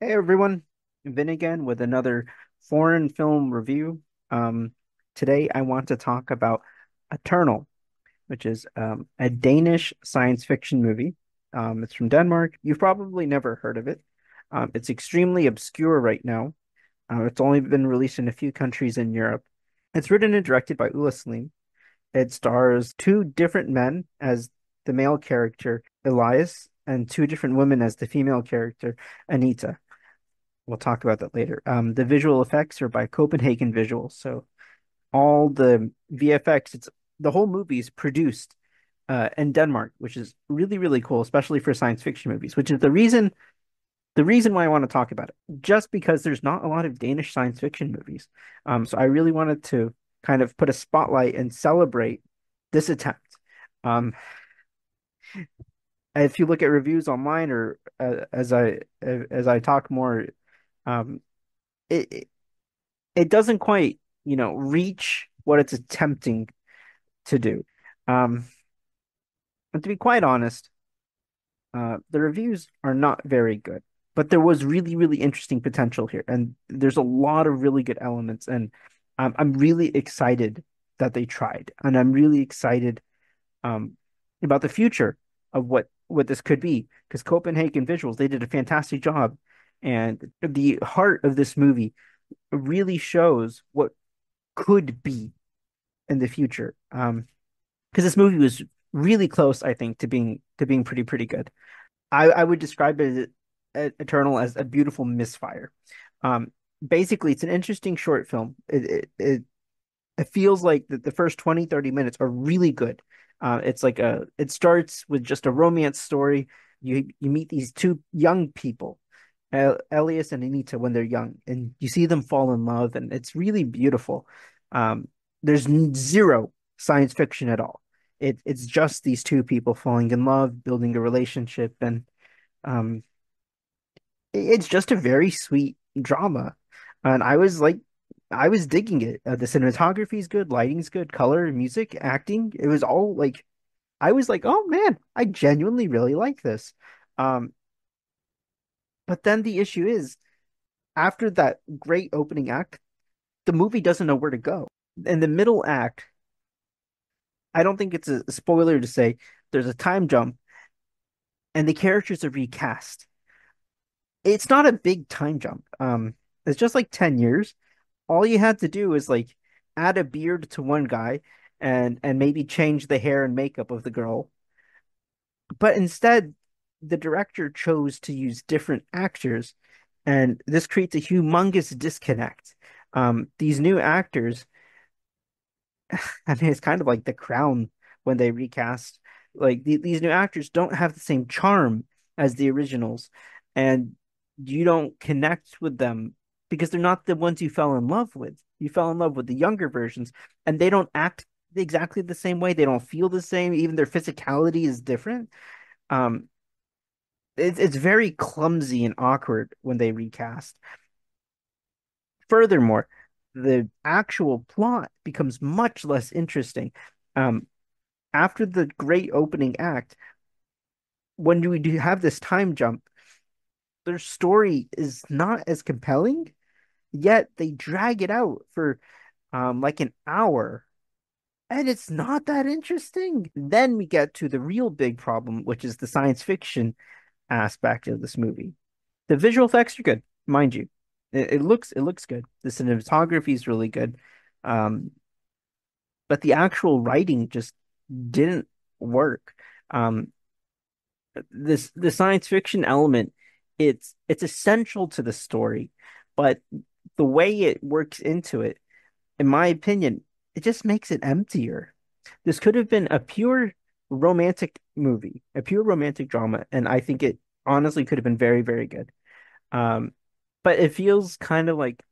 Hey everyone, Vin again with another foreign film review. Um, Today I want to talk about Eternal, which is a Danish science fiction movie. It's from Denmark. You've probably never heard of it. It's extremely obscure right now. It's only been released in a few countries in Europe. It's written and directed by Ulla Slim. It stars two different men as the male character Elias and two different women as the female character Anita. We'll talk about that later. The visual effects are by Copenhagen Visuals. So all the VFX, it's the whole movie is produced in Denmark, which is really, really cool, especially for science fiction movies, which is the reason why I want to talk about it. Just because there's not a lot of Danish science fiction movies. So I really wanted to kind of put a spotlight and celebrate this attempt. Um, if you look at reviews online or as I talk more, um, it it doesn't quite, reach what it's attempting to do. Um, and to be quite honest, the reviews are not very good, but there was really, really interesting potential here, and there's a lot of really good elements, and I'm really excited that they tried, and I'm really excited um, about the future of what this could be, because Copenhagen Visuals, they did a fantastic job, and the heart of this movie really shows what could be in the future. Because this movie was really close, I think, to being pretty good. I would describe it as Eternal as a beautiful misfire. Um, Basically, it's an interesting short film. It feels like the first 20-30 minutes are really good. It starts with just a romance story. You meet these two young people, Elias and Anita, when they're young, and you see them fall in love, and it's really beautiful. Um, there's zero science fiction at all. It's just these two people falling in love, building a relationship, and um, it's just a very sweet drama. And I was digging it. The cinematography is good, lighting's good, color, music, acting. It was all like, I was like, oh man, I genuinely really like this. Um, but then the issue is, after that great opening act, the movie doesn't know where to go. In the middle act, I don't think it's a spoiler to say there's a time jump and the characters are recast. It's not a big time jump. It's just like 10 years. All you had to do is like add a beard to one guy and maybe change the hair and makeup of the girl. But instead, the director chose to use different actors, and this creates a humongous disconnect. These new actors, I mean, it's kind of like The Crown when they recast. Like these new actors don't have the same charm as the originals, and you don't connect with them because they're not the ones you fell in love with. You fell in love with the younger versions, and they don't act exactly the same way. They don't feel the same. Even their physicality is different. Um, it's very clumsy and awkward when they recast. Furthermore, the actual plot becomes much less interesting. Um, After the great opening act, when we do have this time jump, their story is not as compelling, yet they drag it out for like an hour, and it's not that interesting. Then we get to the real big problem, which is the science fiction aspect of this movie. The visual effects are good, mind you. It looks good. The cinematography is really good. Um, but the actual writing just didn't work. Um, the science fiction element, it's essential to the story, but the way it works into it, in my opinion, it just makes it emptier. This could have been a pure romantic movie, a pure romantic drama, and I think it honestly could have been very, very good. Um, but it feels kind of like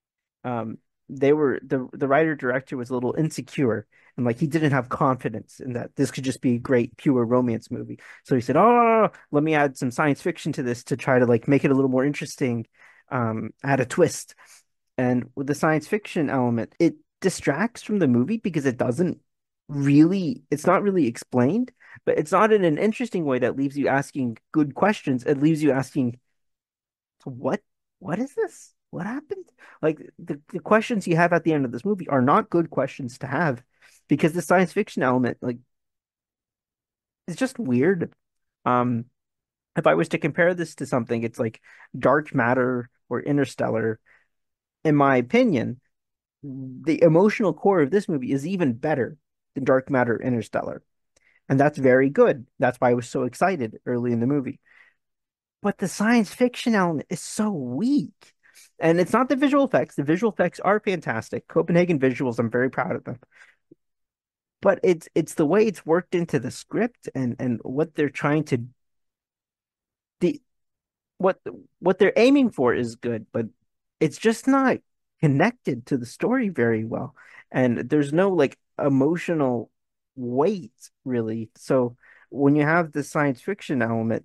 the writer director was a little insecure and like he didn't have confidence in that this could just be a great pure romance movie. So he said, "Oh, let me add some science fiction to this to try to like make it a little more interesting, add a twist." And with the science fiction element, it distracts from the movie because it's not really explained, but it's not in an interesting way that leaves you asking good questions. It leaves you asking So what is this? What happened? Like the questions you have at the end of this movie are not good questions to have because the science fiction element, like, it's just weird. Um, if I was to compare this to something, it's like Dark Matter or Interstellar. In my opinion, the emotional core of this movie is even better than Dark Matter or Interstellar. And that's very good. That's why I was so excited early in the movie. But the science fiction element is so weak. And it's not the visual effects. The visual effects are fantastic. Copenhagen visuals, I'm very proud of them. But it's the way it's worked into the script and what they're trying to the what what they're aiming for is good, but it's just not connected to the story very well. And there's no like emotional weight really. So when you have the science fiction element,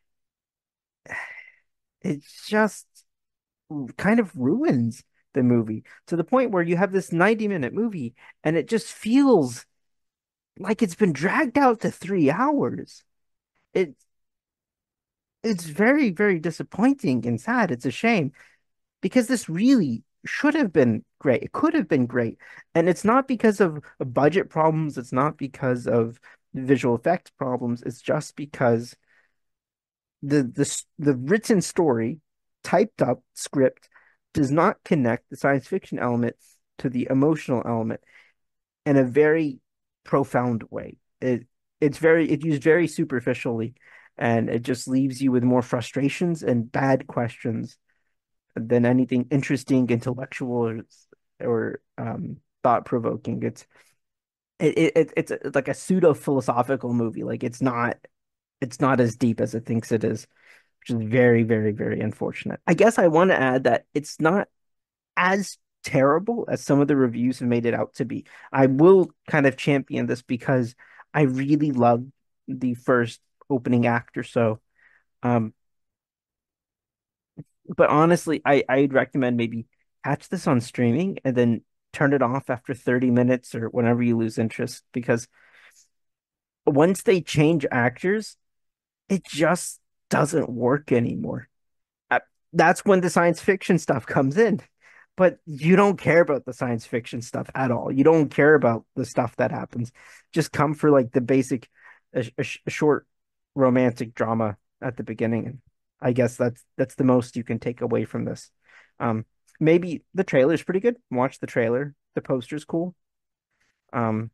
it just kind of ruins the movie to the point where you have this 90-minute movie and it just feels like it's been dragged out to 3 hours. It it's very, very disappointing and sad. It's a shame because this really should have been great. It could have been great. And it's not because of budget problems, it's not because of visual effects problems. It's just because the written story, typed up script does not connect the science fiction element to the emotional element in a very profound way. It used very superficially, and it just leaves you with more frustrations and bad questions than anything interesting, intellectual, or thought provoking. It's like a pseudo philosophical movie. Like it's not as deep as it thinks it is, which is very, very, very unfortunate. I guess I want to add that it's not as terrible as some of the reviews have made it out to be. I will kind of champion this because I really loved the first opening act or so. Um, but honestly, I'd recommend maybe catch this on streaming and then turn it off after 30 minutes or whenever you lose interest because once they change actors, it just doesn't work anymore. Uh, That's when the science fiction stuff comes in. But you don't care about the science fiction stuff at all. You don't care about the stuff that happens. Just come for like the basic, a short romantic drama at the beginning. And I guess that's the most you can take away from this. Um, Maybe the trailer's pretty good. Watch the trailer. The poster's cool. Um,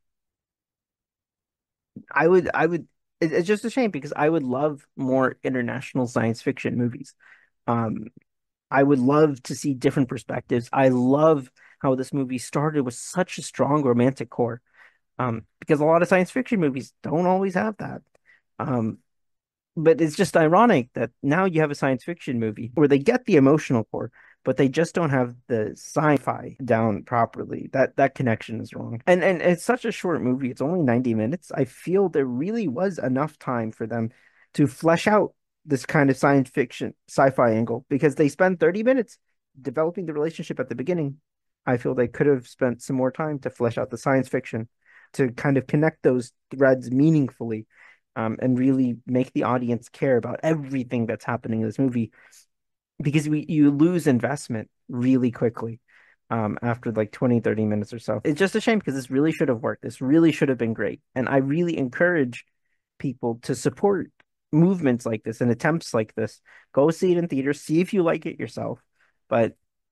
it's just a shame because I would love more international science fiction movies. Um, I would love to see different perspectives. I love how this movie started with such a strong romantic core. Because a lot of science fiction movies don't always have that. Um, but it's just ironic that now you have a science fiction movie where they get the emotional core, but they just don't have the sci-fi down properly. That connection is wrong. And it's such a short movie. It's only 90 minutes. I feel there really was enough time for them to flesh out this kind of science fiction sci-fi angle because they spend 30 minutes developing the relationship at the beginning. I feel they could have spent some more time to flesh out the science fiction to kind of connect those threads meaningfully, and really make the audience care about everything that's happening in this movie because you lose investment really quickly after like 20, 30 minutes or so. It's just a shame because this really should have worked. This really should have been great. And I really encourage people to support movements like this and attempts like this. Go see it in theaters, see if you like it yourself. But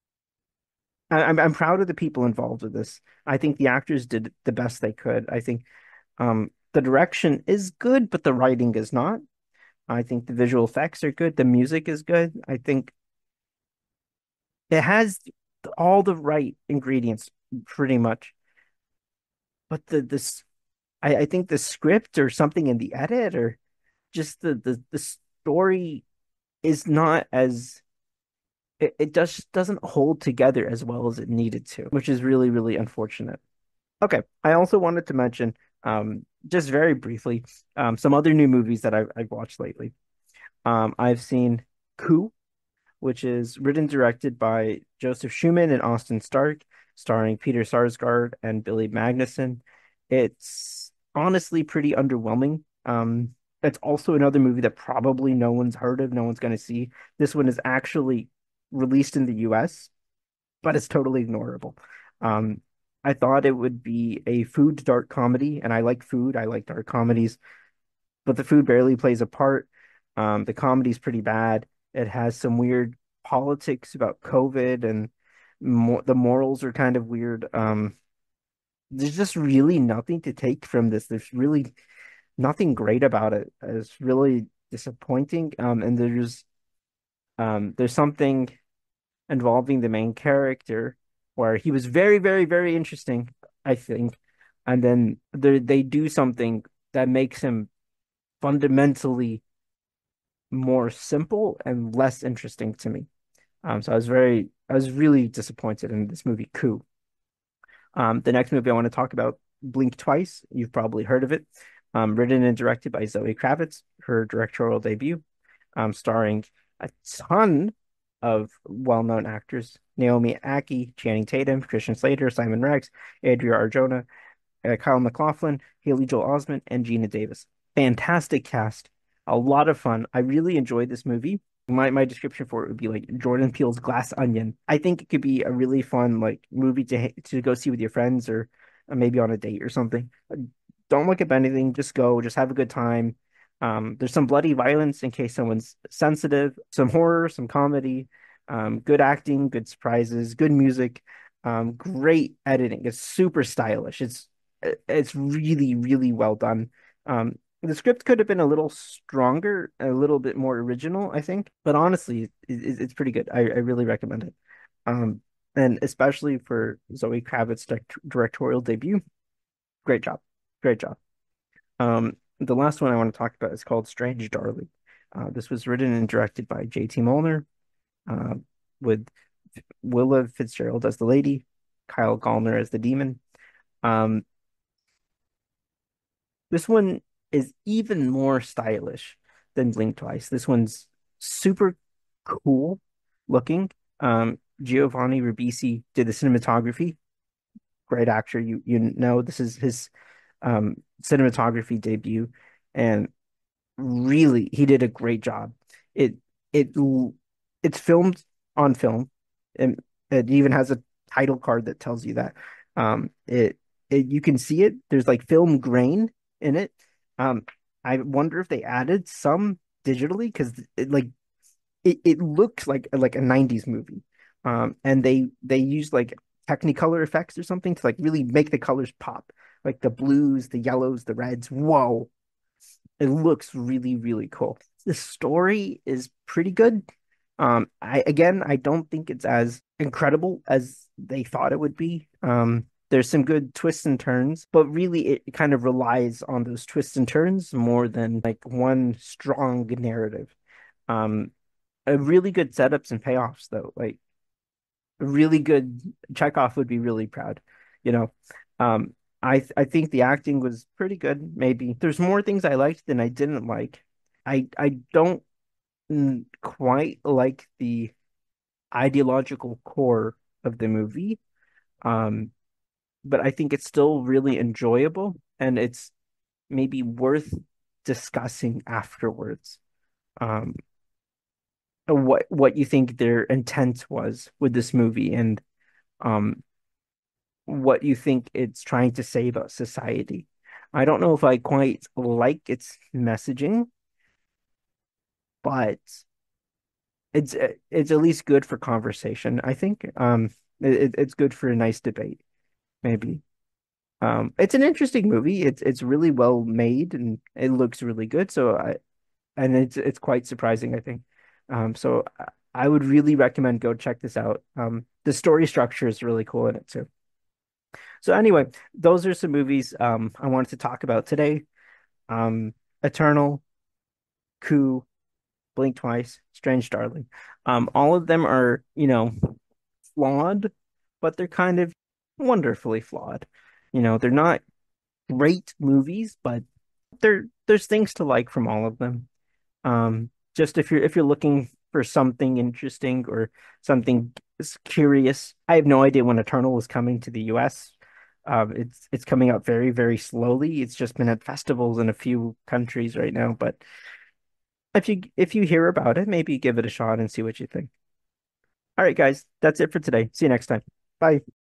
I'm proud of the people involved with this. I think the actors did the best they could. I think the direction is good, but the writing is not. I think the visual effects are good. The music is good. I think it has all the right ingredients pretty much. But I think the script or something in the edit or just the story is not as it just doesn't hold together as well as it needed to, which is really, really unfortunate. Okay, I also wanted to mention, just very briefly, some other new movies that I've watched lately. I've seen Coup, which is written and directed by Joseph Schumann and Austin Stark, starring Peter Sarsgaard and Billy Magnussen. It's honestly pretty underwhelming. That's also another movie that probably no one's heard of, no one's going to see. This one is actually released in the US, but it's totally ignorable. Um, I thought it would be a food dark comedy, and I like food. I like dark comedies, but the food barely plays a part. The comedy's pretty bad. It has some weird politics about COVID, and the morals are kind of weird. There's just really nothing to take from this. There's really nothing great about it. It's really disappointing. And there's something involving the main character where he was very, very, very interesting, I think. And then they do something that makes him fundamentally more simple and less interesting to me. So I was really disappointed in this movie, Coup. The next movie I want to talk about, Blink Twice. You've probably heard of it. Written and directed by Zoe Kravitz, her directorial debut, starring a ton of well-known actors: Naomi Ackie, Channing Tatum, Christian Slater, Simon Rex, Adria Arjona, Kyle MacLachlan, Haley Joel Osment, and Gina Davis. Fantastic cast, a lot of fun. I really enjoyed this movie. My description for it would be like Jordan Peele's Glass Onion. I think it could be a really fun like movie to go see with your friends, or maybe on a date or something. Don't look up anything, just go, just have a good time. There's some bloody violence in case someone's sensitive, some horror, some comedy, good acting, good surprises, good music, great editing. It's super stylish. It's really, really well done. The script could have been a little stronger, a little bit more original, I think. But honestly, it's pretty good. I really recommend it. Um, and especially for Zoe Kravitz's directorial debut, great job, great job. The last one I want to talk about is called Strange Darling. This was written and directed by J.T. Molnar, uh, with Willa Fitzgerald as the lady, Kyle Gallner as the demon. Um, This one is even more stylish than Blink Twice. This one's super cool looking. Giovanni Ribisi did the cinematography. Great actor. You know this is his cinematography debut, and really he did a great job. It it it's filmed on film, and it even has a title card that tells you that. It you can see it. There's like film grain in it. Um, I wonder if they added some digitally because it looks like a 90s movie. And they use like Technicolor effects or something to like really make the colors pop, like the blues, the yellows, the reds. Whoa, it looks really, really cool. The story is pretty good. I don't think it's as incredible as they thought it would be. There's some good twists and turns, but really it kind of relies on those twists and turns more than like one strong narrative. Um, a really good setups and payoffs though. Like a really good Chekhov would be really proud, you know. Um, I think the acting was pretty good. Maybe there's more things I liked than I didn't like. I don't quite like the ideological core of the movie. Um, but I think it's still really enjoyable, and it's maybe worth discussing afterwards. Um, what you think their intent was with this movie, and um what you think it's trying to say about society. I don't know if I quite like its messaging, but it's at least good for conversation, I think. It's good for a nice debate, maybe. It's an interesting movie. It's really well made and it looks really good. And it's quite surprising, I think. I would really recommend go check this out. The story structure is really cool in it too. So anyway, those are some movies I wanted to talk about today. Eternal, Coup, Blink Twice, Strange Darling. All of them are, flawed, but they're kind of wonderfully flawed. They're not great movies, but there's things to like from all of them. Just if you're looking for something interesting or something curious, I have no idea when Eternal is coming to the US. It's coming out very, very slowly. It's just been at festivals in a few countries right now, but if you hear about it, maybe give it a shot and see what you think. All right, guys, that's it for today. See you next time. Bye.